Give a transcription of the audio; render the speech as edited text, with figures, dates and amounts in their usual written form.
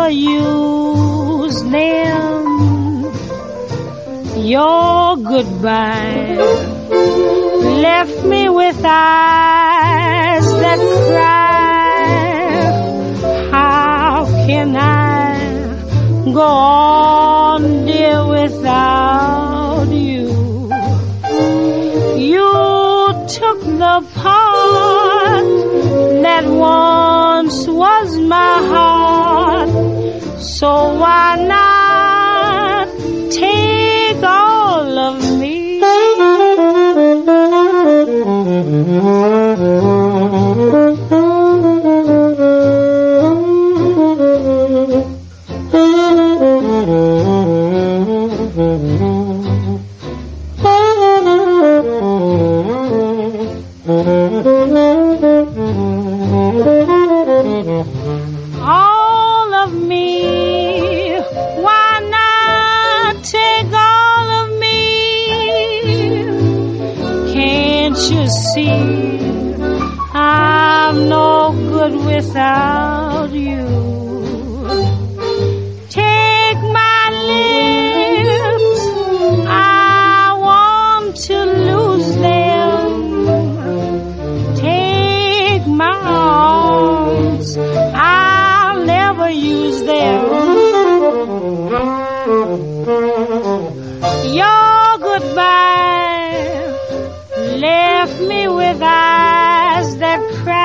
never use them. Your goodbye left me with eyes that cry. How can I go on, dear, without you? You took the part that once was my heart, so why not take all of me? All of me, why not take all of me? Can't you see I'm no good without you? Take my lips, I want to lose them. Take my arms, I'll never use them. Your goodbye left me with eyes that cry.